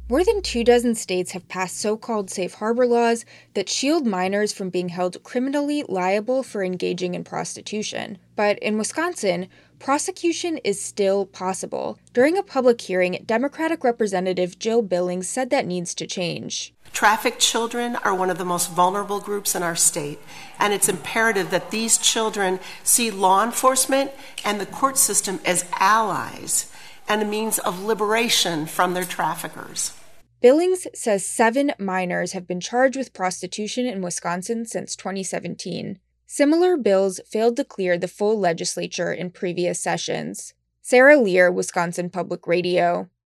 More than 24 states have passed so-called safe harbor laws that shield minors from being held criminally liable for engaging in prostitution. But in Wisconsin, prosecution is still possible. During a public hearing, Democratic Representative Jill Billings said that needs to change. Trafficked children are one of the most vulnerable groups in our state, and it's imperative that these children see law enforcement and the court system as allies and a means of liberation from their traffickers. Billings says 7 minors have been charged with prostitution in Wisconsin since 2017. Similar bills failed to clear the full legislature in previous sessions. Sarah Lear, Wisconsin Public Radio.